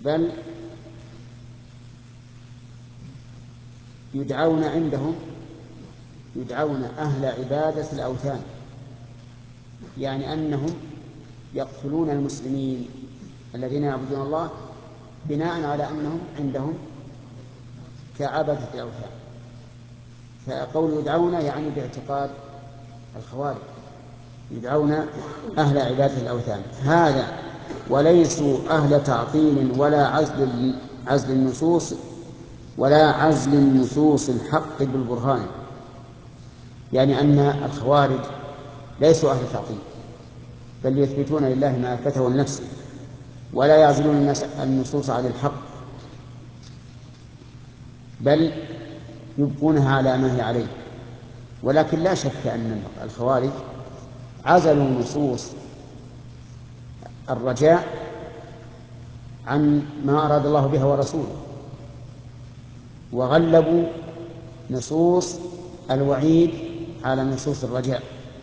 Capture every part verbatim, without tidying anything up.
بل يدعون عندهم يدعون أهل عبادة الأوثان، يعني أنهم يقتلون المسلمين الذين يعبدون الله بناء على أنهم عندهم كعبدة الأوثان. فقول يدعون يعني باعتقاد الخوارج، يدعون أهل عبادة الأوثان هذا، وليسوا أهل تعطيل ولا عزل عزل النصوص ولا عزل النصوص الحق بالبرهان، يعني أن الخوارج ليسوا أهل تعطيل، بل يثبتون لله ما أثبته لنفسه ولا يعزلون النصوص عن الحق، بل يبقونها على ما هي عليه. ولكن لا شك أن الخوارج عزلوا نصوص الرجاء عن ما أراد الله بها ورسوله، وغلبوا نصوص الوعيد على نصوص الرجاء،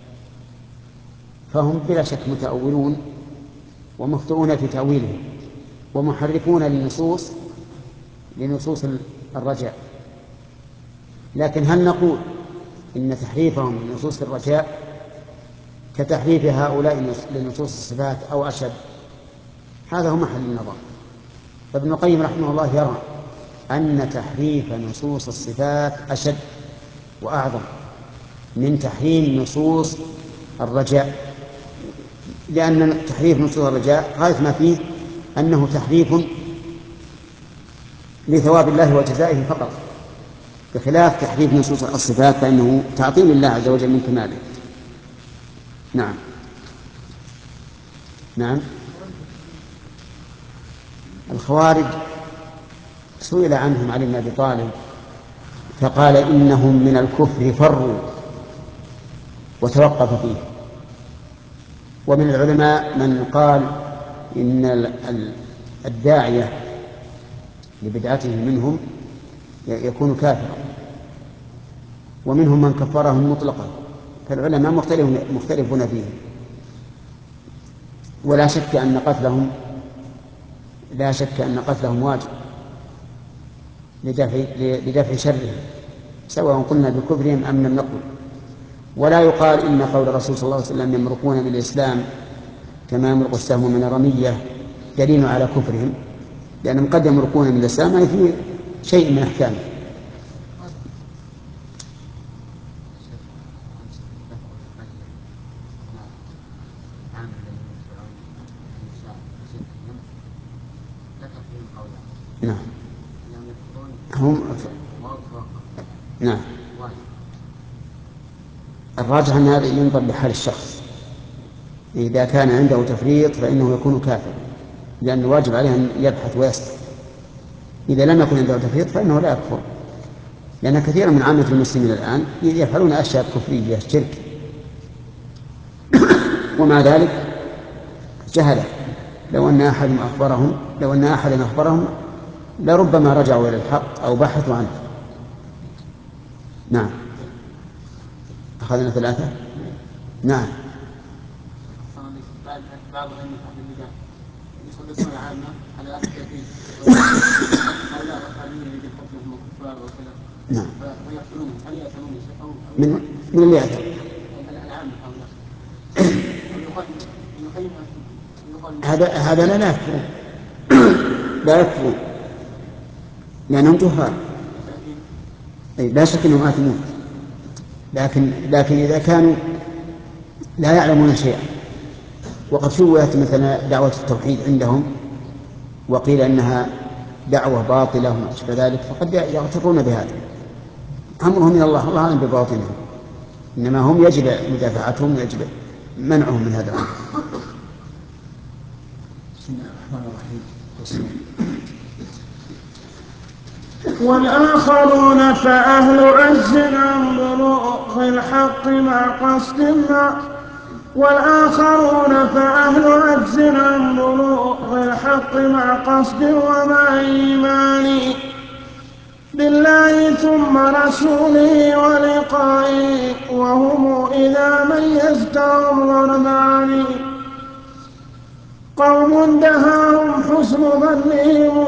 فهم بلا شك متأولون ومخطئون في تأويلهم ومحرفون للنصوص لنصوص الرجاء. لكن هل نقول إن تحريفهم لنصوص الرجاء كتحريف هؤلاء لنصوص الصفات أو أشد؟ هذا هو محل النظر. فابن القيم رحمه الله يرى أن تحريف نصوص الصفات أشد وأعظم من تحريم نصوص الرجاء، لأن تحريف نصوص الرجاء غاية ما فيه أنه تحريف لثواب الله وجزائه فقط، بخلاف تحريف نصوص الصفات فإنه تعطيل الله عز وجل من كماله. نعم نعم الخوارج سئل عنهم علي بن أبي طالب فقال إنهم من الكفر فروا وتوقف فيه. ومن العلماء من قال إن الداعية لبدعته منهم يكون كافرا، ومنهم من كفرهم مطلقا، فالعلماء مختلفون فيه. ولا شك أن قتلهم لا شك أن قتلهم واجب لدفع, لدفع شرهم، سواء قلنا بكفرهم أم لم نقل. ولا يقال إن قول الرسول صلى الله عليه وسلم يمرقون من الإسلام كما يمرق السهم من الرمية دليل على كفرهم، لأنهم قد يمرقون من الإسلام أي في شيء من أحكامه. نعم هم نعم الراجح أن هذا ينظر لحال الشخص، إذا كان عنده تفريط فإنه يكون كافر، لأن الواجب عليه أن يبحث ويسأل. إذا لم يكن عنده تفريط فإنه لا يكفر، لأن كثيرا من عامة المسلمين الآن يفعلون أشياء كفرية شرك ومع ذلك جهل. لو أن أحد أخبرهم لو أن أحد أخبرهم لربما رجعوا إلى الحق أو بحثوا عنه. نعم أخذنا ثلاثة. نعم بعضهم يفعل البدع يصدقون عامة على أسباب هؤلاء الخارجين الذين حكمهم الكفار وكذا. نعم ويقتلونهم هل يأثمون شيء من من اللي يأثم؟ العامة هؤلاء. هذا هذا لا يكفرون لا يكفرون لأنهم جهال، لا شك أنهم آثمون، لكن لكن إذا كانوا لا يعلمون شيئا وقد شوهت مثلا دعوة التوحيد عندهم وقيل أنها دعوة باطلة وما أشبه ذلك، فقد يغترون بهذا. أمرهم من الله، الله أعلم بباطنهم، إنما هم يجب مدافعتهم ويجب منعهم من هذا الأمر. بسم الله الرحمن الرحيم. والآخرون فأهل عز عن بلوغ الحق مع قصد ما والآخرون فأهل عجز عن بلوغ الحق مع قصد ومع إيمان بالله ثم رسوله ولقائه، وهم إذا ميزتهم ضربان: قوم دهاهم حسن ظنهم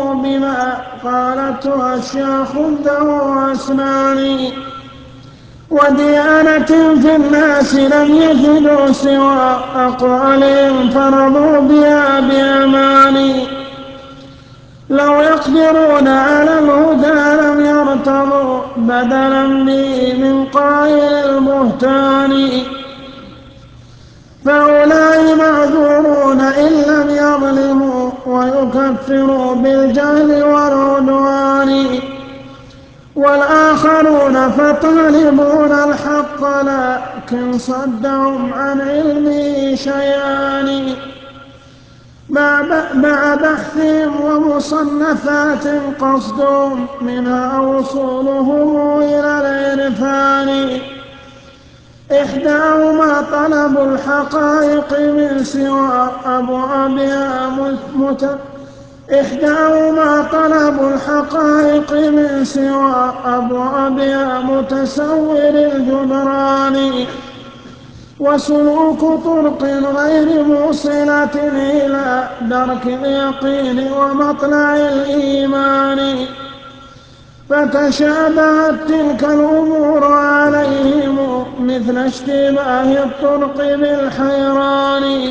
قالته أشياخ ذو أسنان وديانة في الناس لم يجدوا سوى أقوالهم فرضوا بها بأمان لو يقدرون على الهدى لم يرتضوا بدلا به من قائل المهتان فأولئك معذورون إن لم يظلموا ويكفروا بالجهل والعدوان والآخرون فطالبون الحق لكن صدهم عن علمه شيئان مع بحثهم ومصنفات قصدهم منها وصولهم إلى العرفان إحداهما طلب الحقائق من سوى أبوابها مت إحداهما طلب الحقائق من سوى أبوابها متسور الجبران وسلوك طرق غير موصلة إلى درك اليقين ومطلع الإيمان فتشابهت تلك الأمور عليهم مثل اشتباه الطرق بالحيران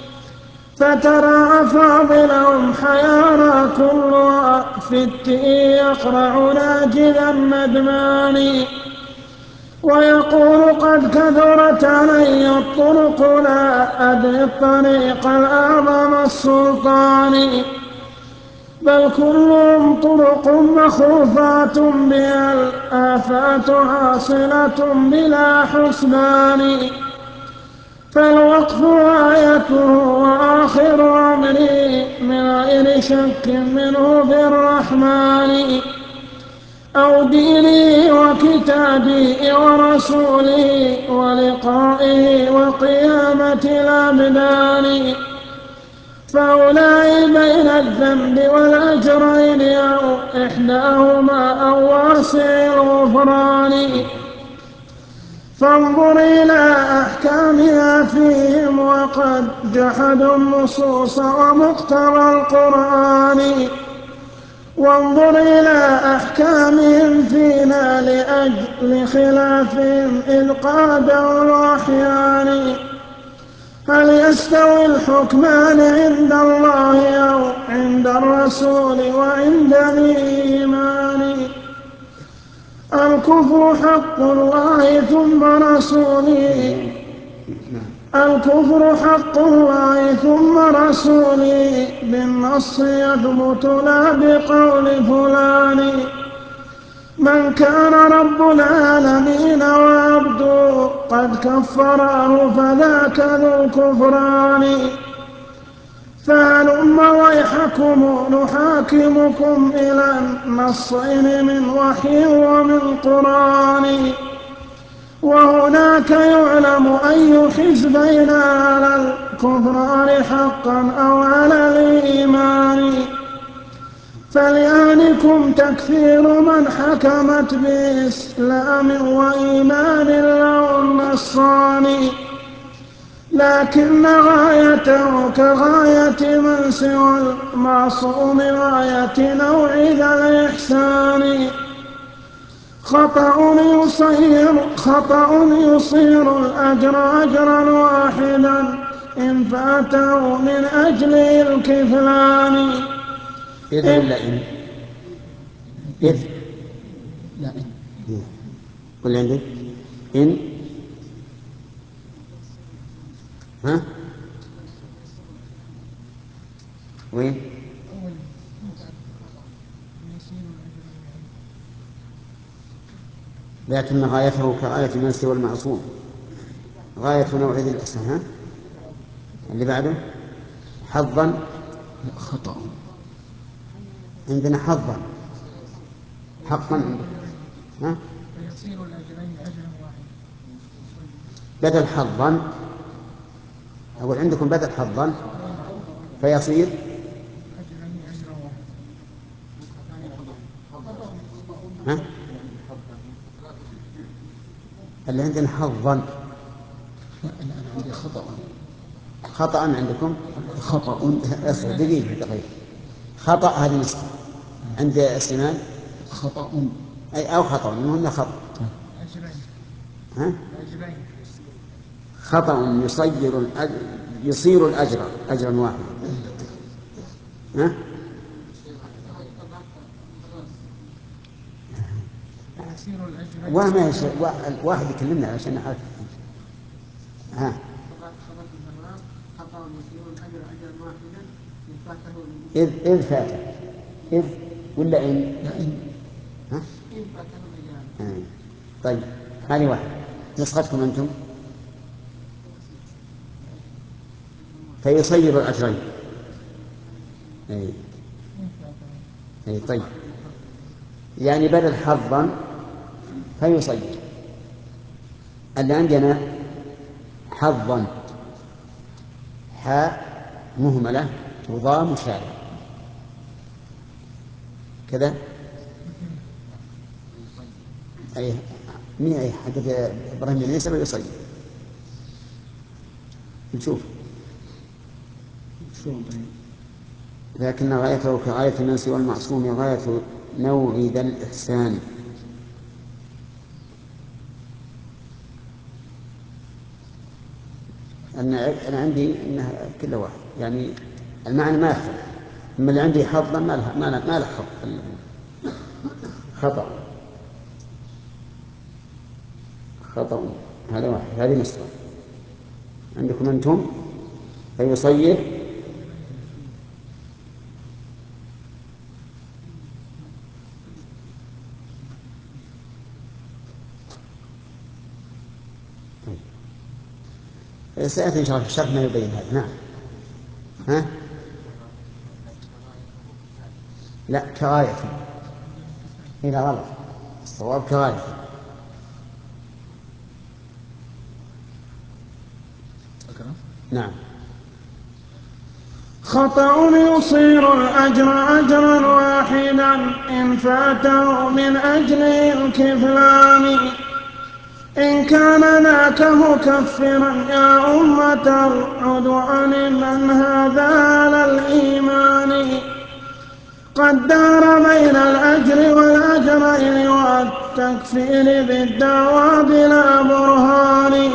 فترى أفاضلهم حيارى كلها في التئي يقرع ناجذا الندمان ويقول قد كثرت علي الطرق لا أدري الطريق الأعظم السلطان بل كلهم طرق مخوفات بها الآفات حاصلة بلا حسبان فالوقف آيته وآخر أمري من غير شك منه في الرحمن أو ديني وكتابي ورسوله ولقائه وقيامة الأبدان فأولئك بين الذنب والأجرين أو إحداهما أو واسع الغفران فانظر إلى أحكامها فيهم وقد جحدوا النصوص ومقتضى القرآن وانظر إلى أحكامهم فينا لأجل خلافهم إذ قادوا الأحيان هل يستوي الحكمان عند الله أو عند الرسول وعند الإيمان الكفر حق الله ثم رسوله الكفر حق الله ثم رسوله بالنص يثبت لا بقول فلان من كان رب العالمين وعبده قد كفره فذاك ذو الكفران فهلم ويحكم نحاكمكم إلى النصين من وحي ومن قرآن وهناك يعلم أي حزبين على الكفران حقا أو على الإيمان فليهنكم تكفير من حكمت بإسلام وإيمان له النصراني لكن غايته كغاية من سوى المعصوم غاية نوع ذا الإحسان خطأ يصير, خطأ يصير الأجر أجرا واحدا إن فاته من أجل الكفلان إذ ولا إن إذ لا إن قل عندك إن ها وين لكن غايته كغاية من سوى المعصوم غاية نوع ذي الإحسان ها اللي بعده حظا خطأ عندنا حظا حقا عندك ها فيصير الأجرين أجرا واحدا بدل حظا أقول عندكم بدل حظا فيصير أجرين أجرا واحدا ها اللي عندنا حظا لا أنا عندي خطأ خطأ عندكم خطأ اصبر دقيقة دقيقة خطأ هذه نسخة عند سليمان خطأ أي أو خطأ إنه خطأ ها؟ خطأ يصير الأجر يصير الأجر أجرا واحدا ها؟ وما واحد يكلمنا عشان نعرف ها إذ إذ فاته إذ ولا إن ها؟ آه. طيب هذه واحدة نسختكم أنتم فيصير الأجرين أي. أي طيب يعني بدل حظا فيصير اللي عندنا حظا حاء مهملة وضاء مشارة كذا أي مين أي حق إبراهيم بن عيسى يصير نشوف لكن غايته كغاية الناس والمعصوم غاية نوع ذا الإحسان أنا أنا عندي إنها كل واحد يعني المعنى ما يختلف أما اللي عندي حظا ما له ما له ما له حظ خطأ خطأ هذا واحد هذه نسخة عندكم أنتم فيصير سيأتي إن شاء الله في الشرح ما يبين هذا نعم ها لا كغاية هنا غلط الصواب كغاية نعم خطأ يصير الأجر أجرا واحدا إن فاته من أجل الكفلان إن كان ذاك مكفرا يا أمة العدوان من هذا على الإيمان قد دار بين الأجر والأجرين والتكفير بالدعوى بلا برهان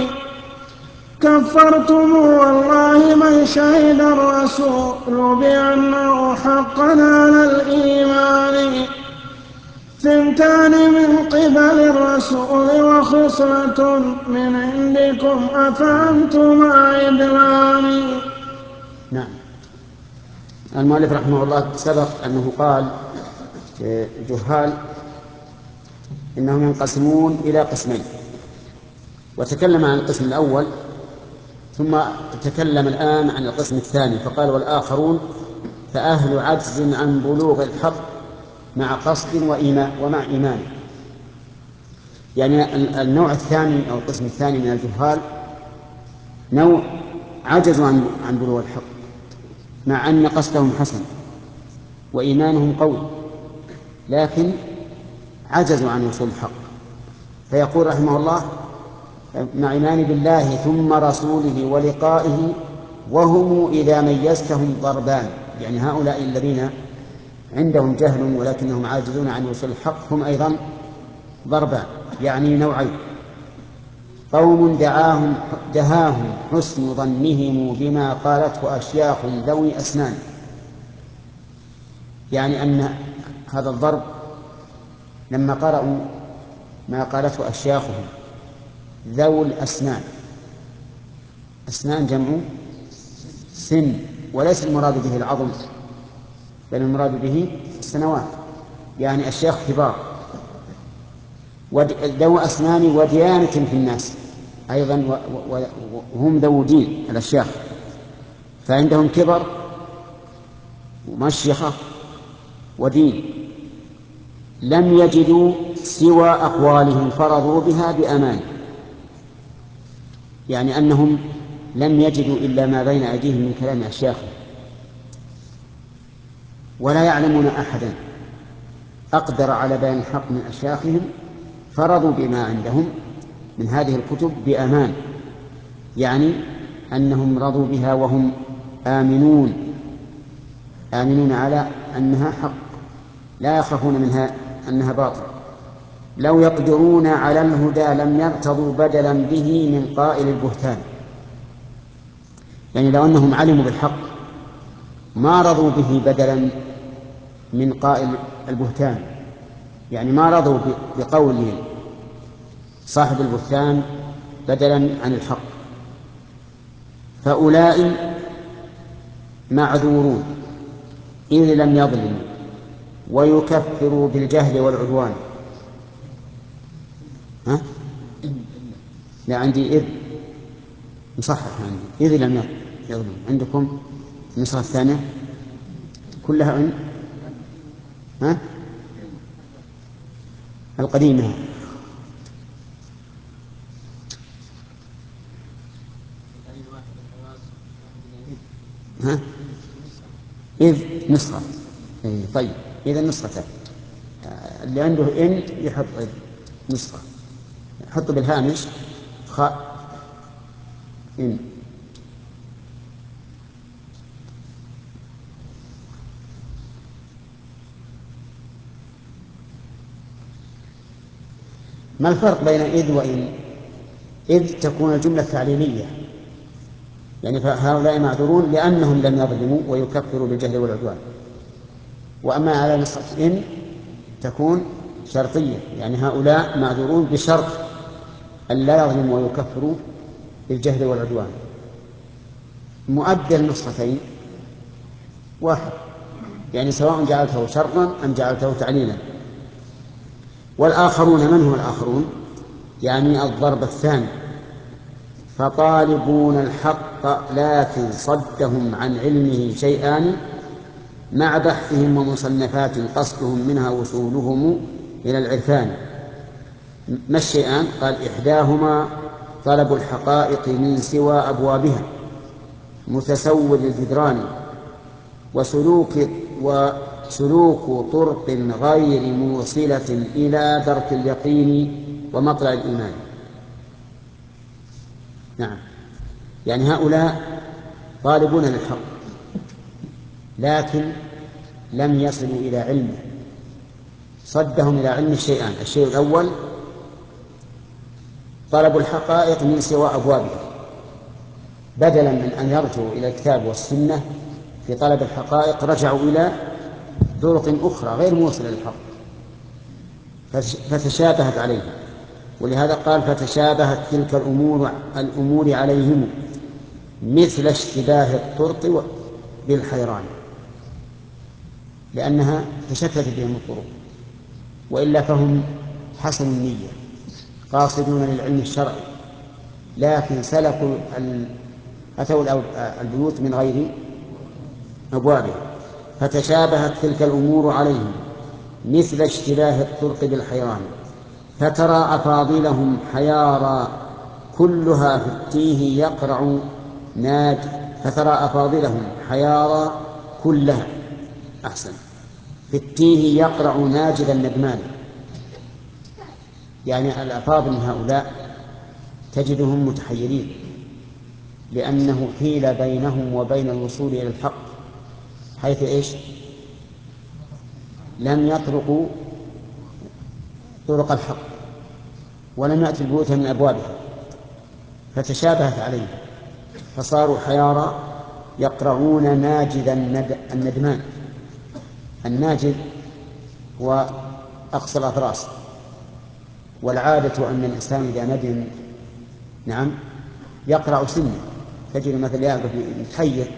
كفرتم والله من شهد الرسول بأنه حقا على الإيمان ثنتان من قبل الرسول وخصلة من عندكم أفأنتم عدلان. نعم المؤلف رحمه الله سبق أنه قال جهال إنهم ينقسمون إلى قسمين وتكلم عن القسم الأول ثم تكلم الآن عن القسم الثاني فقال والآخرون فأهل عجز عن بلوغ الحق مع قصد وإيمان ومع إيمان يعني النوع الثاني أو القسم الثاني من الجهال نوع عجزوا عن عن بلوغ الحق مع أن قصدهم حسن وإيمانهم قوي لكن عجزوا عن وصول الحق فيقول رحمه الله مع إيمان بالله ثم رسوله ولقائه وهم إذا ميزتهم ضربان يعني هؤلاء الذين عندهم جهل ولكنهم عاجزون عن وصول الحق هم أيضا ضربان يعني نوعين قوم دعاهم دهاهم حسن ظنهم بما قالته أشياخ ذوي أسنان يعني أن هذا الضرب لما قرأوا ما قالته أشياخهم ذوي الأسنان أسنان جمع سن وليس المراد به العظم بل المراد به السنوات يعني أشياخ كبار ذو أسنان وديانة في الناس أيضا وهم ذو دين الأشياخ فعندهم كبر ومشيخة ودين لم يجدوا سوى أقوالهم فرضوا بها بأمان يعني أنهم لم يجدوا إلا ما بين أيديهم من كلام أشياخهم ولا يعلمون أحدا أقدر على بيان الحق من أشياخهم فرضوا بما عندهم من هذه الكتب بأمان يعني أنهم رضوا بها وهم آمنون آمنون على أنها حق لا يخافون منها أنها باطل. لو يقدرون على الهدى لم يرتضوا بدلا به من قائل البهتان، يعني لو أنهم علموا بالحق ما رضوا به بدلا من قائل البهتان، يعني ما رضوا بقول صاحب البهتان بدلا عن الحق. فأولئك معذورون إذ لم يظلموا ويكفروا بالجهل والعدوان. ها؟ لا عندي إذ مصحح عندي إذ لم يظلموا. عندكم النسخة الثانية كلها إن ها؟ القديمة ها؟ إذ نسخة. طيب إذا نسختان، اللي عنده إن يحط إذ نسخة، يحط بالهامش خاء إن. ما الفرق بين إذ وإن؟ إذ تكون الجملة تعليلية، يعني فهؤلاء معذورون لأنهم لم يظلموا ويكفروا بالجهل والعدوان. وأما على نسخة إن تكون شرطية، يعني هؤلاء معذورون بشرط أن لا يظلموا ويكفروا بالجهل والعدوان. مؤدى النسختين واحد، يعني سواء جعلته شرطا أم جعلته تعليلا. والآخرون من هم الآخرون؟ يعني الضرب الثاني، فطالبون الحق لكن صدهم عن علمه شيئان مع بحثهم ومصنفات قصدهم منها وصولهم إلى العرفان. ما الشيئان؟ قال إحداهما طلب الحقائق من سوى أبوابها متسول الجدران وسلوك وسلوك طرق غير موصلة إلى درك اليقين ومطلع الإيمان. نعم، يعني هؤلاء طالبون للحق لكن لم يصلوا إلى علمه، صدهم إلى علم الشيئان. الشيء الأول طلب الحقائق من سوى أبوابها، بدلا من أن يرجعوا إلى الكتاب والسنة في طلب الحقائق رجعوا إلى طرق أخرى غير موصلة للحق فتشابهت عليهم. ولهذا قال فتشابهت تلك الأمور الأمور عليهم مثل اشتباه الطرق بالحيران، لأنها تشتت بهم الطرق. وإلا فهم حسن النية قاصدون للعلم الشرعي، لكن سلكوا أتوا البيوت من غير أبوابها. فتشابهت تلك الأمور عليهم مثل اشتباه الطرق بالحيران فترى أفاضلهم حيارى كلها في التيه يقرع ناج فترى أفاضلهم حيارى كلها أحسن في التيه يقرع ناجذا الندمان. يعني الأفاضل من هؤلاء تجدهم متحيرين لأنه حيل بينهم وبين الوصول إلى الحق، حيث إيش؟ لم يطرقوا طرق الحق ولم يأتي البيوت من أبوابها فتشابهت عليهم فصاروا حيارى يقرعون ناجذ الندمان. الناجذ هو أقصى الأضراس، والعادة أن الإنسان إذا ندم نعم يقرع سنه، تجد مثل يقف يتحير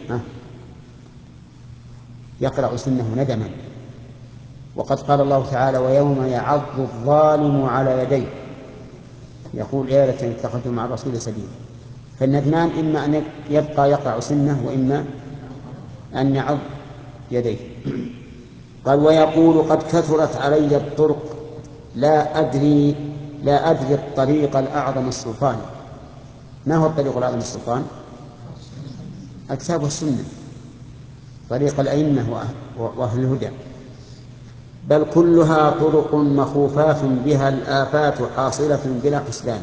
يقرع سنه ندما. وقد قال الله تعالى ويوم يعض الظالم على يديه يقول يا ليتني اتخذت مع الرسول سبيلا. فالندمان إما أن يبقى يقرع سنه وإما أن يعض يديه. قال ويقول قد كثرت علي الطرق لا أدري لا أدري الطريق الأعظم السلطان. ما هو الطريق الأعظم السلطان؟ الكتاب والسنة، طريق الأئمة وأهل الهدى. بل كلها طرق مخوفات بها الآفات حاصلة بلا حسبان.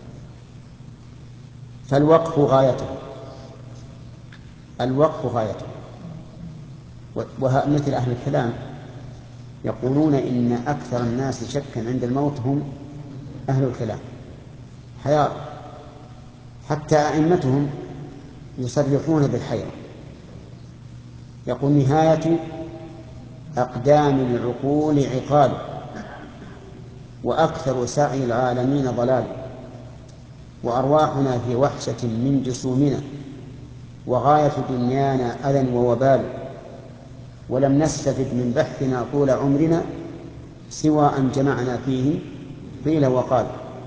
فالوقف غايته الوقف غايته ومثل أهل الكلام يقولون إن أكثر الناس شكا عند الموت هم أهل الكلام حيار، حتى أئمتهم يصرحون بالحيرة. يقول نهاية أقدام العقول عقال، وأكثر سعي العالمين ضلال، وأرواحنا في وحشة من جسومنا، وغاية دنيانا أذى ووبال، ولم نستفد من بحثنا طول عمرنا سوى أن جمعنا فيه قيل وقال.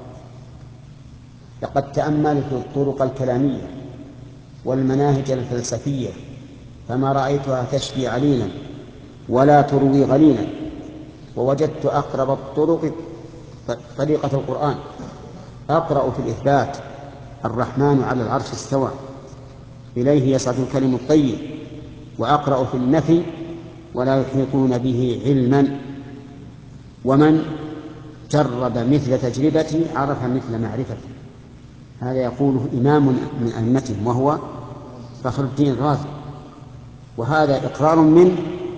لقد تأملت الطرق الكلامية والمناهج الفلسفية فما رأيتها تشفي عليلا ولا تروي غليلا، ووجدت أقرب الطرق طريقة القرآن. أقرأ في الإثبات الرحمن على العرش استوى إليه يصعد الكلم الطيب، وأقرأ في النفي ولا يحيطون به علما، ومن جرب مثل تجربتي عرف مثل معرفتي. هذا يقوله إمام من أئمتهم وهو فخر الدين الرازي، وهذا إقرار منه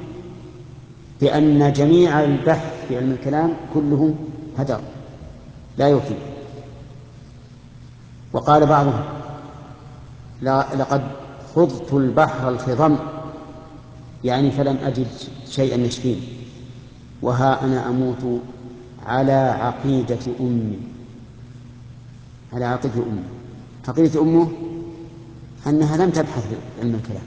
بأن جميع البحث في علم الكلام كله هدر لا يفيد. وقال بعضهم لقد خضت البحر الخضم، يعني فلم أجد شيئا يشفيني، وها أنا أموت على عقيدة أمي. على عقيدة أمي، عقيدة أمه أنها لم تبحث في علم الكلام،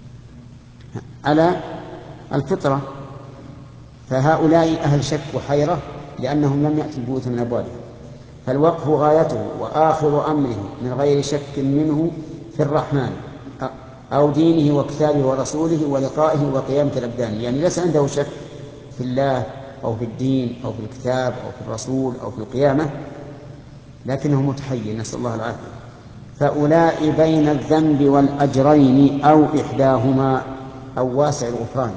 على الفطرة. فهؤلاء أهل شك وحيرة لأنهم لم يأتوا البيوت من أبوابها. فالوقف غايته وآخر أمره من غير شك منه في الرحمن أو دينه وكتابه ورسوله ولقائه وقيامة الأبدان، يعني ليس عنده شك في الله أو في الدين أو في الكتاب أو في الرسول أو في القيامة، لكنه متحير، نسأل الله العافية. فأولئك بين الذنب والأجرين أو إحداهما أو واسع الغفران،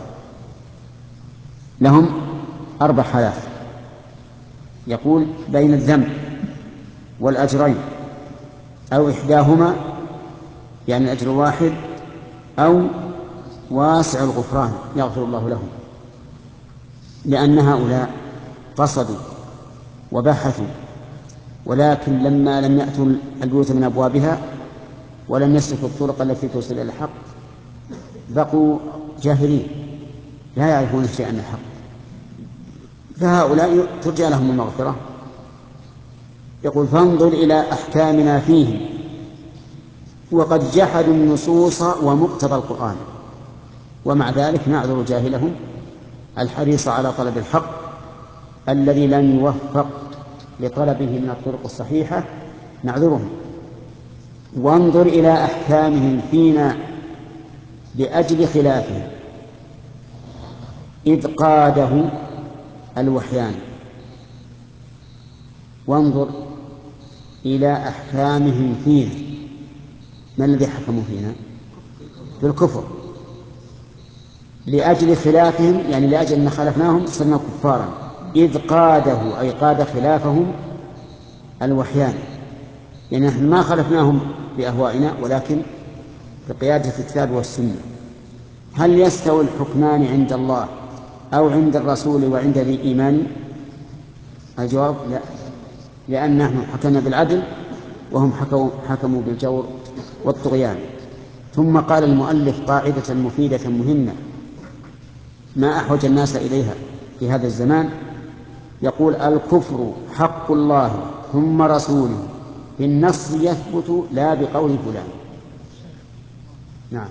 لهم أربع حالات. يقول بين الذنب والأجرين أو إحداهما، يعني الأجر واحد، أو واسع الغفران يغفر الله لهم، لأن هؤلاء قصدوا وبحثوا، ولكن لما لم يأتوا البيوت من أبوابها ولم يسلكوا الطرق التي توصل إلى الحق بقوا جاهلين لا يعرفون شيئا عن الحق. فهؤلاء ترجى لهم المغفرة. يقول فانظر إلى أحكامنا فيه، وقد جحدوا النصوص ومقتضى القرآن، ومع ذلك نعذر جاهلهم الحريص على طلب الحق الذي لم يوفق لطلبه من الطرق الصحيحة، نعذرهم. وانظر إلى أحكامهم فينا لأجل خلافهم إذ قاده الوحيان. وانظر إلى أحكامهم فينا، ما الذي حكموا فينا؟ بالكفر. لأجل خلافهم يعني لأجل أن خالفناهم صرنا كفارا، إذ قاده أي قاد خلافهم الوحيان، يعني نحن ما خلفناهم بأهوائنا ولكن بقيادة الكتاب والسنة. هل يستوي الحكمان عند الله أو عند الرسول وعند ذي إيمان؟ الجواب لا، لأن نحن حكمنا بالعدل وهم حكموا بالجور والطغيان. ثم قال المؤلف قاعدة مفيدة مهمة ما أحوج الناس إليها في هذا الزمان. يقول الكفر حق الله ثم رسوله بالنص يثبت لا بقول فلان. نعم،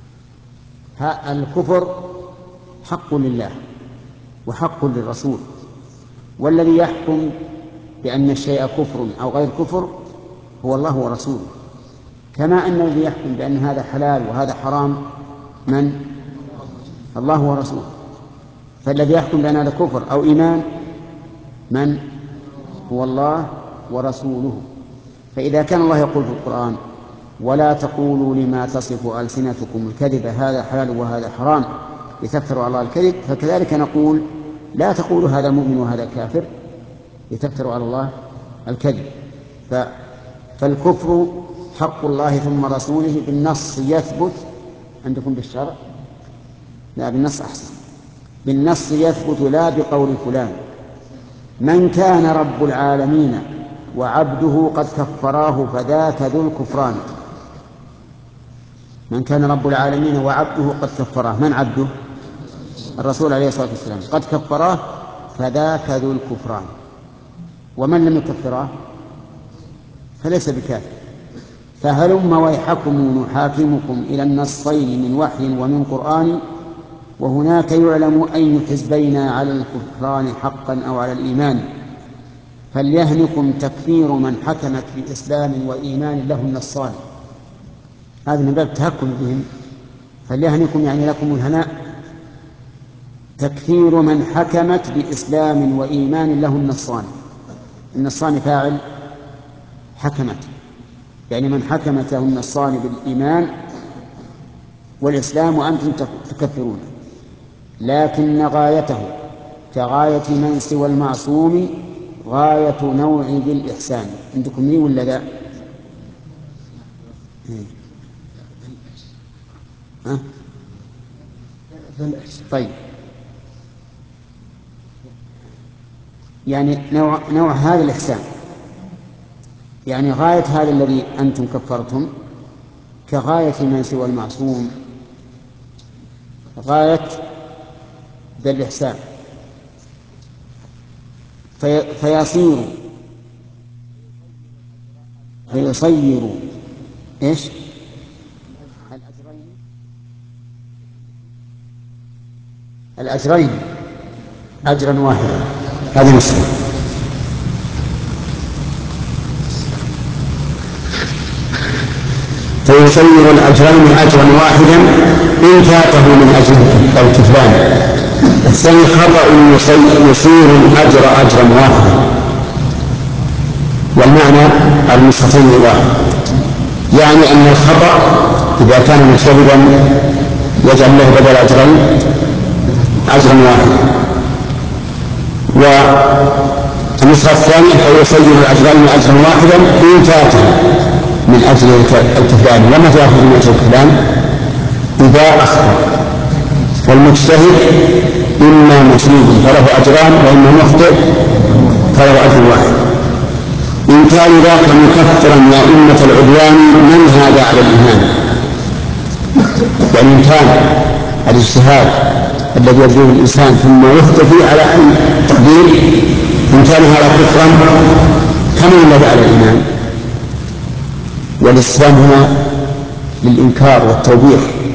الكفر حق لله وحق للرسول، والذي يحكم بأن الشيء كفر أو غير كفر هو الله ورسوله، كما أن الذي يحكم بأن هذا حلال وهذا حرام من؟ الله ورسوله. فالذي يحكم بأن هذا كفر أو إيمان من؟ هو الله ورسوله. فإذا كان الله يقول في القرآن ولا تقولوا لما تصف ألسنتكم الكذب هذا حلال وهذا حرام لتفتروا على الله الكذب، فكذلك نقول لا تقولوا هذا مؤمن وهذا كافر لتفتروا على الله الكذب. فالكفر حق الله ثم رسوله بالنص يثبت. عندكم بالشرع؟ لا، بالنص أحسن. بالنص يثبت لا بقول فلان. من كان رب العالمين وعبده قد كفراه فذاك ذو الكفران. من كان رب العالمين وعبده قد كفراه، من عبده؟ الرسول عليه الصلاة والسلام، قد كفراه فذاك ذو الكفران. ومن لم يكفراه فليس بكافر. فهلم ويحكم نحاكمكم إلى النصين من وحي ومن قرآن، وهناك يعلم أي الحزبين على الكفران حقا أو على الإيمان. فليهنكم تكفير من حكمت بإسلام وإيمان له النصان. هذا من باب التهكم بهم. فليهنكم يعني لكم الهناء تكفير من حكمت بإسلام وإيمان له النصان. النصان فاعل حكمت، يعني من حكمت له النصان بالإيمان والإسلام وأنتم تكفرون. لكن غايته كغاية من سوى المعصوم غاية نوع ذي الإحسان. عندكم لي ولا لا؟ ها؟ طيب، يعني نوع, نوع هذا الإحسان، يعني غاية هذا الذي أنتم كفرتم كغاية من سوى المعصوم غاية ذا الإحسان. في فيصير فيصير إيش؟ الأجرين أجرا واحدا. هذه نسخة. فيصير الأجرين أجرا واحدا إن فاته من أجل الكفران. الثاني خطأ يصير الأجر أجرا واحدا، والمعنى النسختين واحد. يعني أن الخطأ إذا كان مجتهدا يجعل له بدل أجرين أجرا واحدا. والنسخة الثانية فيصير الأجرين أجرا واحدا إن فاته من أجل الكفران. وما تأخذ من أجل الكفران إذا أخطأ. والمجتهد إما مصيب فله أجران وإما مخطئ فله أجر واحد. إن كان ذاك مكفرا يا أمة العدوان من هذا على الإيمان. يعني إن كان الاجتهاد الذي يبذله الإنسان ثم يخطئ فيه على أي تقدير، إن كان هذا كفرا كمن الذي على الإيمان. والاستفهام هنا للإنكار والتوبيخ.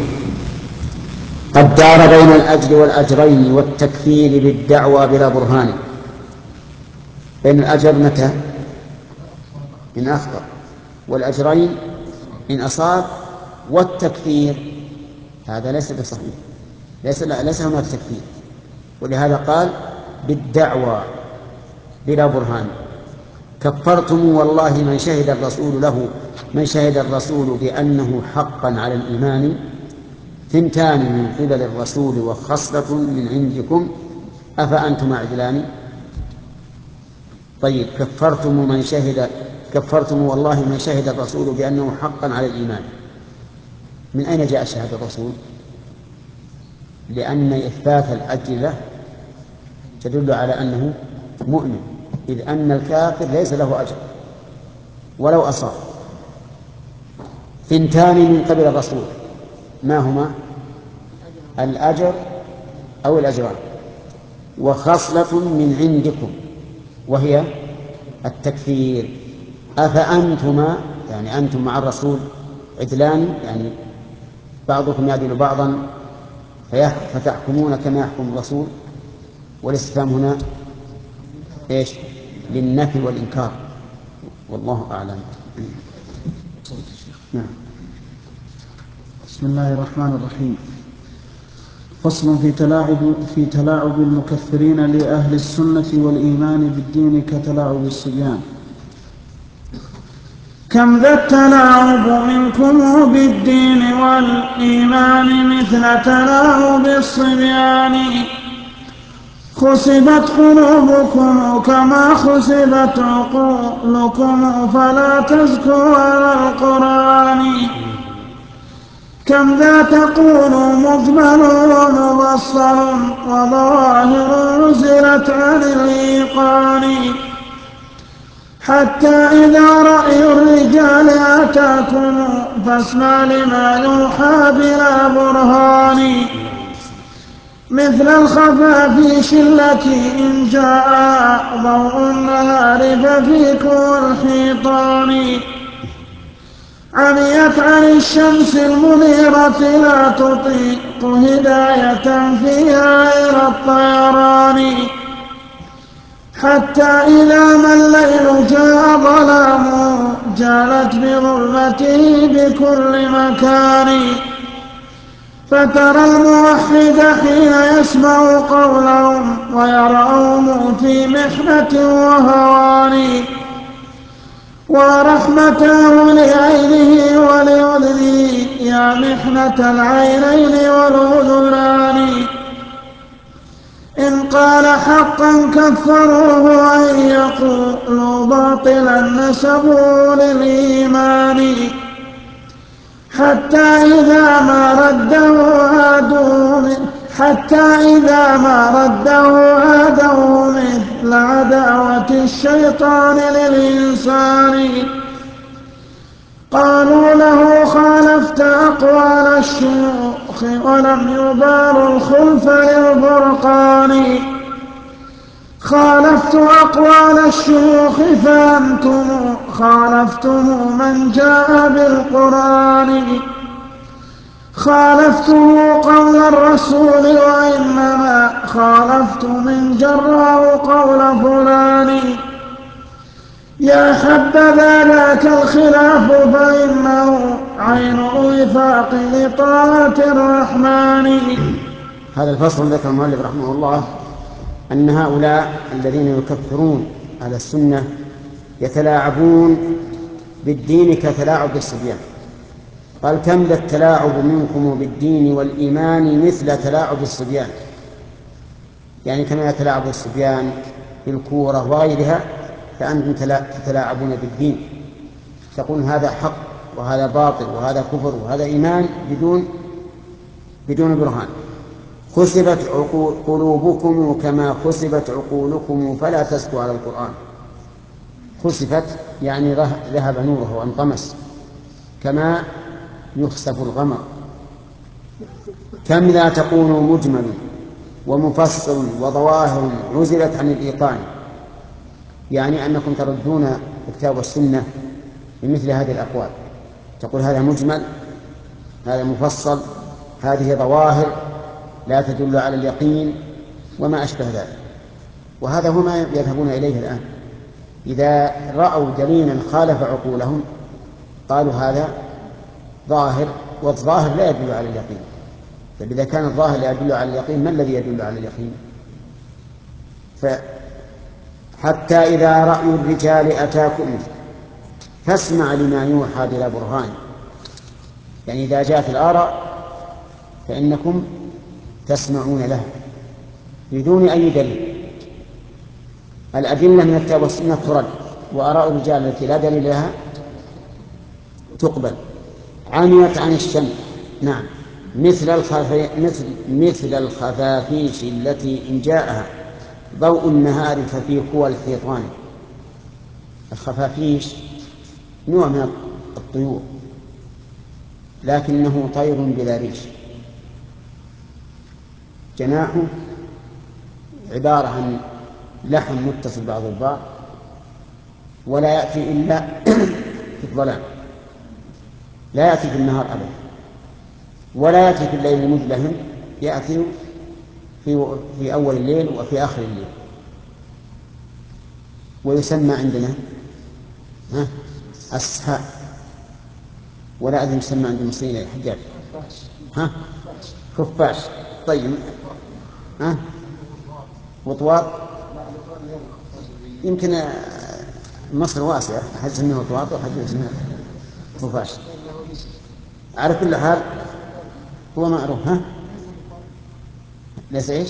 قد دار بين الأجر والأجرين والتكفير بالدعوى بلا برهان. بين الأجر متى؟ إن أخطأ، والأجرين إن أصاب، والتكفير هذا ليس بصحيح، ليس ليس هناك تكفير. ولهذا قال بالدعوى بلا برهان. كفرتم والله من شهد الرسول له من شهد الرسول بأنه حقا على الإيمان ثنتان من قبل الرسول وخصلة من عندكم أفأنتم أعدلان. طيب، كفرتم من شهد كفرتم والله من شهد الرسول بأنه حقا على الإيمان. من أين جاء شهادة الرسول؟ لأن إثبات الأجر له تدل على أنه مؤمن، إذ أن الكافر ليس له أجر ولو أصاب. ثنتان من قبل الرسول، ما هما؟ الأجر أو الأجران، وخصلة من عندكم وهي التكفير. أفأنتما يعني أنتم مع الرسول عدلان، يعني بعضكم يعدل بعضا فتحكمون كما يحكم الرسول. والاستفهام هنا إيش؟ للنفي والإنكار، والله أعلم. نعم. بسم الله الرحمن الرحيم. فصل في تلاعب في تلاعب المكفرين لأهل السنة والإيمان بالدين كتلاعب الصبيان. كم ذا التلاعب منكم بالدين والإيمان مثل تلاعب الصبيان. خسبت قلوبكم كما خسبت عقولكم فلا تزكوا على القرآن. كم ذا تقول مجمل ومبصر وظواهر نزلت عن الإيقان حتى إذا رأي الرجال أتاكم فاسمع لما يوحى بلا برهان مثل الخفافيش التي إن جاء ضوء النهار ففيكم الحيطان عميت عن الشمس المنيرة لا تطيق هداية فيها إلى الطيران حتى إذا ما الليل جاء ظلام جالت بظلمته بكل مكان فترى الموحد حين يسمع قولهم ويرون في محنة وهوان ورحمته لعينه ولأذنه يا محنة العينين والأذنان إن قال حقا كفروه وإن يقولوا باطلا نسبوا للإيمان حتى إذا ما رده عادوا منه حتى إذا ما رده عادوا مثل عداوة الشيطان للإنسان قالوا له خالفت أقوال الشيوخ ولم يبال الخلف للفرقان خالفت أقوال الشيوخ فأنتم خالفتم من جاء بالقرآن خالفته قول الرسول وإنما خالفت من جراه قول فلان يا حبذا ذاك الخلاف فإنه عين وفاق لطاعة الرحمن. هذا الفصل ذكر المؤلف رحمه الله أن هؤلاء الذين يكفرون على السنة يتلاعبون بالدين كتلاعب الصبيان. قال كم ذا التلاعب منكم بالدين والإيمان مثل تلاعب الصبيان، يعني كما يتلاعب الصبيان بالكورة وغيرها فأنتم تتلاعبون بالدين، تقول هذا حق وهذا باطل وهذا كفر وهذا إيمان بدون بدون برهان. خسفت قلوبكم كما خسفت عقولكم فلا تزكوا على القرآن. خسفت يعني ذهب نوره وانطمس كما يخسف الغمر. كم لا تكون مجمل ومفصل وظواهر عزلت عن الإيقان، يعني أنكم تردون الكتاب والسنة بمثل هذه الأقوال، تقول هذا مجمل هذا مفصل هذه ظواهر لا تدل على اليقين وما أشبه ذلك. وهذا هو ما يذهبون إليه الآن، إذا رأوا دليلا خالف عقولهم قالوا هذا ظاهر، والظاهر لا يدل على اليقين. فإذا كان الظاهر لا يدل على اليقين ما الذي يدل على اليقين؟ حتى إذا رأي الرجال أتاكم فاسمع لما يوحى بلا برهان، يعني إذا جاءت الآراء فإنكم تسمعون لها بدون أي دليل. الأدلة من الكتاب والسنة ترد، وآراء الرجال التي لا دليل لها تقبل. عميت عن الشمس، نعم، مثل الخفي... مثل مثل الخفافيش التي إن جاءها ضوء النهار ففي قوى الحيطان. الخفافيش نوع من الطيور لكنه طير بلا ريش، جناحه عبارة عن لحم متصل بعض البعض ولا يأتي إلا في الظلام، لا يأتي في النهار أبدا ولا يأتي في الليل مجلهم، يأتي في, في أول الليل وفي آخر الليل. ويسمى عندنا ها أسحاء، ولا أدري يسمى عند المصريين حجاج ها خفاش. طيب ها وطواط، يمكن مصر واسعة، أحد يسميه وطواط وأحد يسميه خفاش. على كل حال هو معروف. ها ليس إيش؟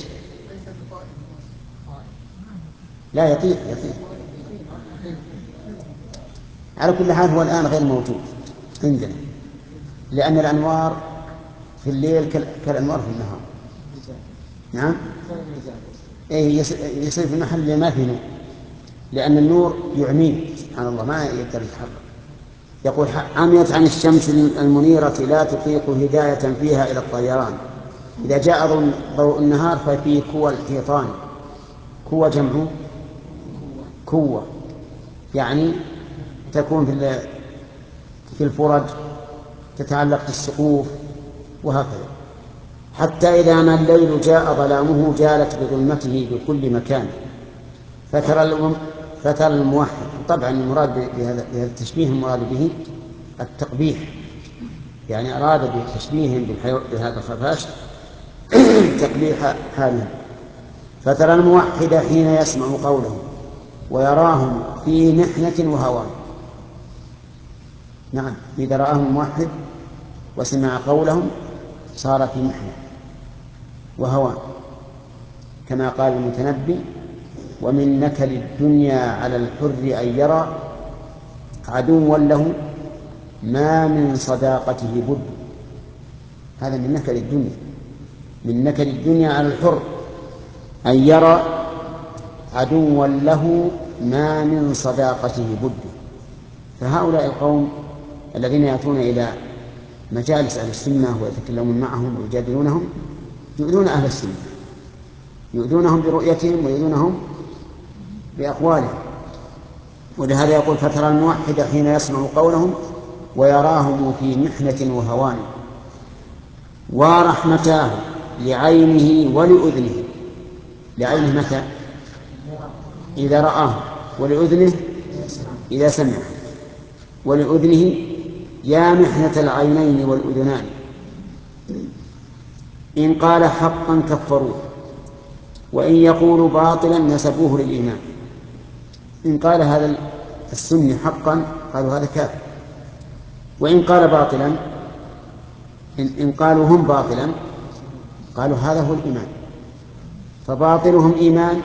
لا يطير يطير. على كل حال هو الآن غير موجود عندنا، لأن الأنوار في الليل كالأنوار في النهار. نعم. إيه يصير في المحل اللي ما فيه نور، لأن النور يعميه سبحان الله ما يقدر يتحرك. يقول عميت عن الشمس المنيرة لا تطيق هداية فيها إلى الطيران. إذا جاء ضوء النهار ففيه كوى الحيطان. كوى جمع كوة، يعني تكون في في الفرج، تتعلق في السقوف وهكذا. حتى إذا ما الليل جاء ظلامه جالت بظلمته بكل مكان. فترى فترى الموحد، طبعا المراد بهذا التشبيه المراد به التقبيح، يعني أراد بتشبيههم بهذا الخفاش تقبيح حالهم. فترى الموحد حين يسمع قوله ويراهم في محنة وهوان. نعم، إذا رآهم الموحد وسمع قولهم صار في محنة وهوان، كما قال المتنبي ومن نكل الدنيا على الحر أن يرى عدوا له ما من صداقته بد. هذا من نكل الدنيا، من نكل الدنيا على الحر أن يرى عدوا له ما من صداقته بد. فهؤلاء القوم الذين يأتون إلى مجالس أهل السنة ويتكلمون معهم ويجادلونهم يؤذون أهل السنة، يؤذونهم برؤيتهم ويؤذونهم بأقوالهم. ولهذا يقول فترى الموحد حين يسمع قولهم ويراهم في محنة وهوان ورحمتاه لعينه ولأذنه. لعينه متى؟ إذا رآه، ولأذنه إذا سمع، ولأذنه يا محنة العينين والأذنان. إن قال حقا كفروه وإن يقول باطلا نسبوه للإيمان. إن قال هذا السني حقا قالوا هذا كافر، وإن قال باطلا إن قالوا هم باطلا قالوا هذا هو الإيمان. فباطلهم إيمان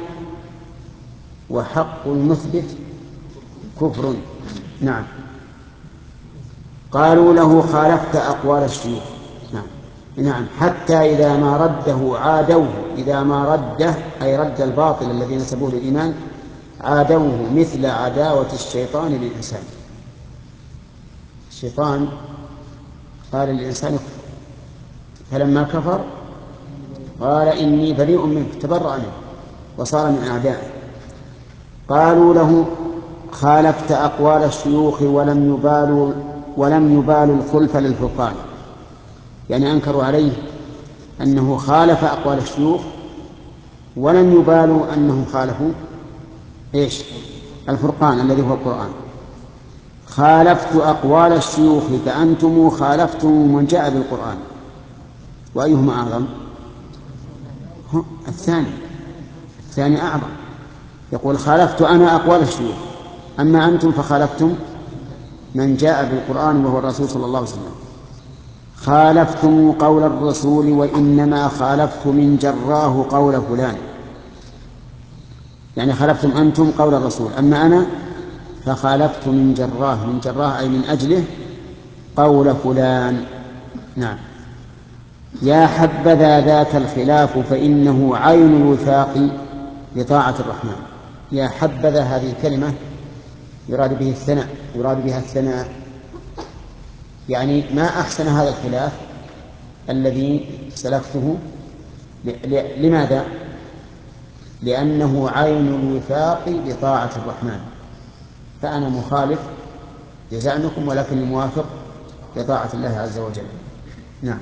وحق المثبت كفر. نعم. قالوا له خالفت أقوال الشيوخ. نعم. نعم. حتى إذا ما رده عادوه، إذا ما رده أي رد الباطل الذي نسبوه للإيمان عادوه مثل عداوة الشيطان للإنسان. الشيطان قال للإنسان كفر، فلما كفر قال إني بريء منك، تبرأ منه وصار من أعدائه. قالوا له خالفت أقوال الشيوخ ولم يبالوا ولم يبالوا الخلف للفرقان، يعني أنكروا عليه أنه خالف أقوال الشيوخ ولم يبالوا أنهم خالفوا إيش؟ الفرقان الذي هو القرآن. خالفت أقوال الشيوخ فأنتم خالفتم من جاء بالقرآن. وأيهما أعظم؟ الثاني، الثاني أعظم. يقول خالفت أنا أقوال الشيوخ، أما أنتم فخالفتم من جاء بالقرآن وهو الرسول صلى الله عليه وسلم. خالفتم قول الرسول وإنما خالفت من جراه قول فلان، يعني خالفتم أنتم قول الرسول، أما أنا فخالفت من جراه، من جراه أي من أجله قول فلان. نعم. يا حبذا ذاك الخلاف فإنه عين الوفاق لطاعة الرحمن. يا حبذا هذه الكلمة يراد به الثناء، يراد بها الثناء، يعني ما أحسن هذا الخلاف الذي سلكته. لماذا؟ لأنه عين الوفاق لطاعة الرحمن، فأنا مخالف لزعمكم ولكن موافق لطاعة الله عز وجل. نعم.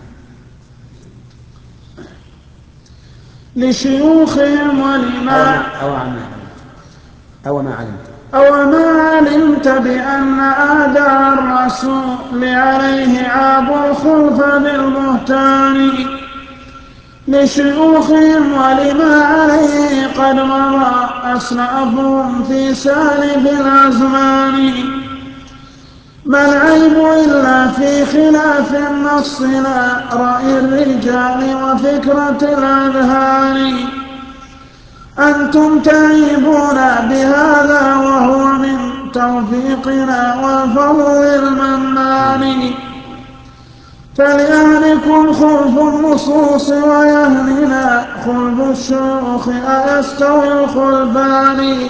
لشيوخهم ولما أو ما أو ما علمت أو ما علمت بأن أعداء الرسول عليه عابوا الخلف بالبهتان. لشيوخهم ولما عليه قد مضى أسلافهم في سالف الأزمان. ما العيب إلا في خلاف النص لا رأي الرجال وفكرة الأذهان. أنتم تعيبون بهذا وهو من توفيقنا والفضل المنان. فليهنكم خلف النصوص ويهننا خلف الشيوخ أيستوي الخلفان.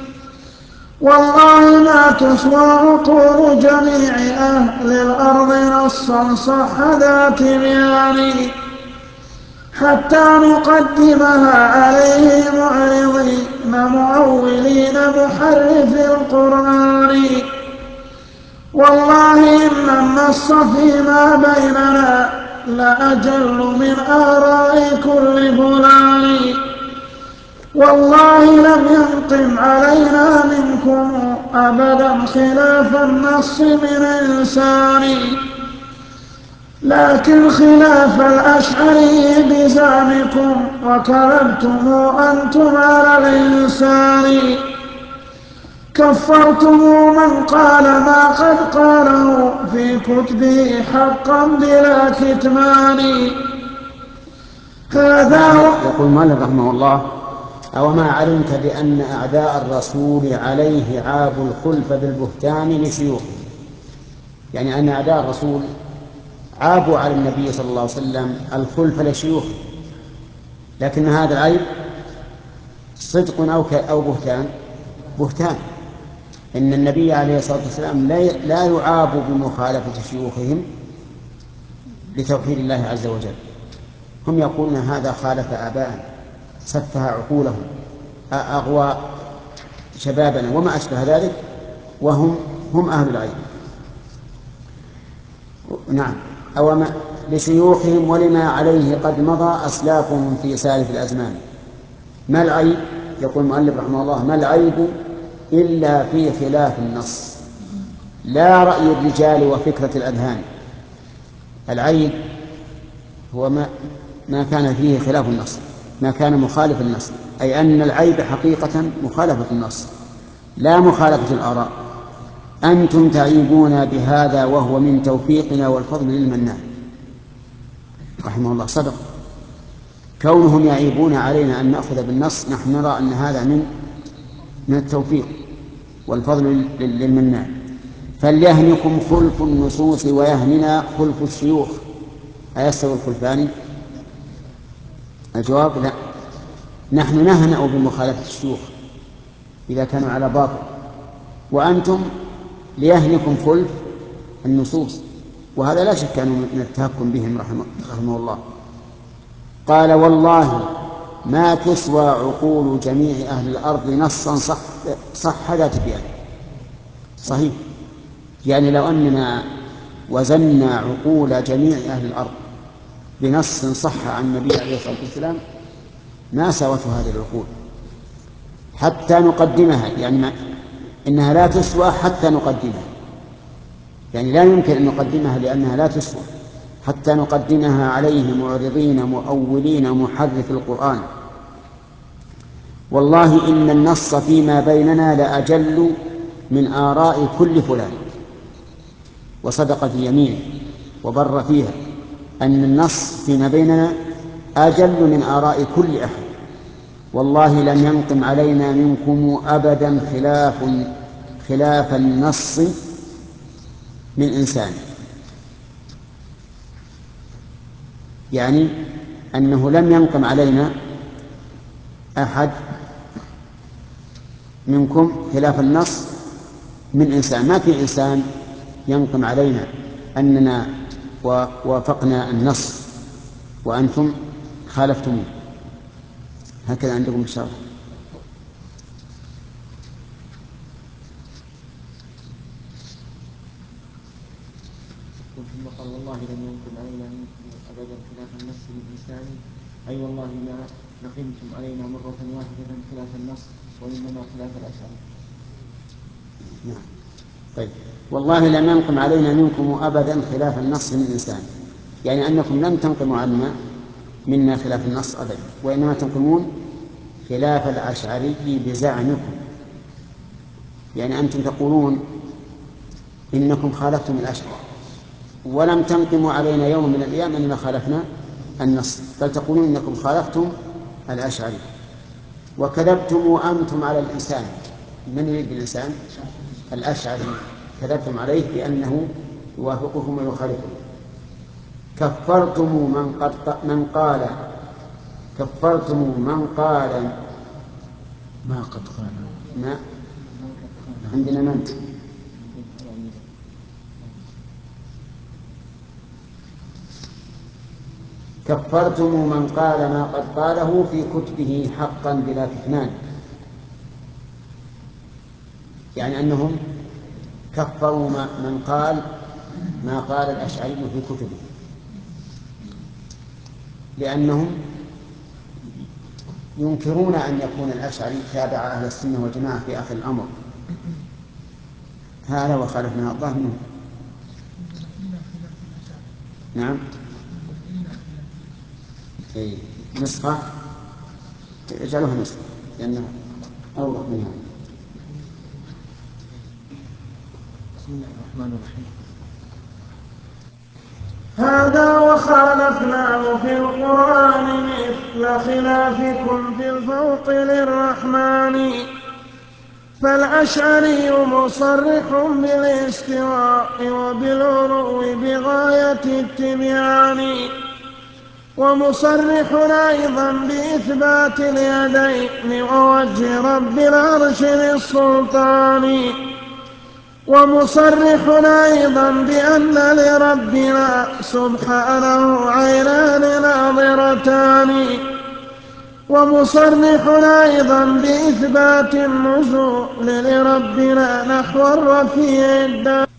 والله ما تسوى عقول جميع أهل الأرض نصا صح ذات بيان، حتى نقدمها عليه معرضين مؤولين محرف القرآن. والله إن النص فيما بيننا لأجل من آراء كل فلان. والله لم ينقم علينا منكم أبدا خلاف النص من إنسان، لكن خلاف الأشعري بزعمكم وكذبتم أنتم على الإنسان. كفرتم من قال ما قد قاله في كتبه حقا بلا كتمان. هذا يقول مالك رحمه الله: أو ما علمت بأن أعداء الرسول عليه عابوا الخلف بالبهتان لشيوخه، يعني أن أعداء الرسول عابوا على النبي صلى الله عليه وسلم الخلف لشيوخه، لكن هذا العيب صدق أو أو بهتان بهتان إن النبي عليه الصلاة والسلام لا يعاب بمخالفة شيوخهم لتوحيد الله عز وجل. هم يقولون هذا خالف آباءنا، سفه عقولهم، أغوى شبابنا وما أشبه ذلك، وهم هم أهل العيب. نعم. أو ما لشيوخهم ولما عليه قد مضى أسلافهم في سالف الأزمان. ما العيب؟ يقول المؤلف رحمه الله: ما العيب إلا في خلاف النص، لا رأي الرجال وفكرة الأذهان. العيب هو ما ما كان فيه خلاف النص، ما كان مخالف النص، أي أن العيب حقيقة مخالفة النص لا مخالفة الآراء. أنتم تعيبون بهذا وهو من توفيقنا والفضل للمنان. رحمه الله صدق. كونهم يعيبون علينا أن نأخذ بالنص نحن نرى أن هذا من من التوفيق والفضل للمنان. فليهنكم خلف النصوص ويهننا خلف الشيوخ أيستوي الخلفان؟ الجواب: لا، نحن نهنأ بمخالفة الشيوخ إذا كانوا على باطل، وأنتم ليهنكم خلف النصوص، وهذا لا شك أنه من التهكم بهم رحمه, رحمه الله. قال: والله ما تسوى عقول جميع أهل الأرض نصا صح, صح ذات بيان. صحيح، يعني لو أننا وزنا عقول جميع أهل الأرض بنص صح عن النبي عليه الصلاة والسلام ما ساوته هذه العقول حتى نقدمها، يعني ما إنها لا تسوى حتى نقدمها، يعني لا يمكن أن نقدمها لأنها لا تسوى حتى نقدمها عليه معرضين مؤولين محرف القرآن. والله إن النص فيما بيننا لأجل من آراء كل فلان. وصدق في يمينه وبر فيها أن النص فيما بيننا أجل من آراء كل أحد. والله لم ينقم علينا منكم أبدا خلاف خلاف النص من إنسان، يعني أنه لم ينقم علينا أحد منكم خلاف النص من إنسان. ما في إنسان ينقم علينا أننا وافقنا النص وأنتم خالفتموه. هكذا عندكم الشرح. ثم قال: والله لم ينقم علينا منكم أبدا خلاف النص من إنسان، أي والله ما نقمتم علينا مرة واحدة خلاف النص، وإنما خلاف الأشعار. نعم. طيب، والله لم ينقم علينا منكم أبدا خلاف النص من إنسان، يعني أنكم لم تنقموا عنا منا خلاف النص أبدا، وإنما تنقمون خلاف الأشعري بزعمكم، يعني أنتم تقولون إنكم خالفتم الأشعري ولم تنقموا علينا يوم من الأيام أننا خالفنا النص، بل تقولون إنكم خالفتم الأشعري. وكذبتم أنتم على الإنسان. من يريد الإنسان؟ الأشعري. كذبتم عليه بأنه يوافقكم ويخالفكم. كفرتم من قد من قال كفرتم من قال ما قد قال ما عندنا من كفرتم من قال ما قد قاله في كتبه حقا بلا كتمان، يعني أنهم كفروا من قال ما قال الأشعري في كتبه، لأنهم ينكرون أن يكون الأشعري تابع أهل السنة والجماعة في آخر الأمر. هذا وخالفنا الله منه. نعم. إيه. نسخة اجعلوها نسخة لأنها أوضح منها. بسم الله الرحمن الرحيم. هذا وخالفناه في القرآن مثل خلافكم في الفوق للرحمن، فالأشعري مصرح بالاستواء وبالعلو بغاية التبيان، ومصرح أيضا بإثبات اليدين ووجه رب العرش للسلطان، ومصرح أيضا بأن لربنا سبحانه عينان ناظرتان، ومصرح أيضا بإثبات النزول لربنا نحو الرفيع الدار.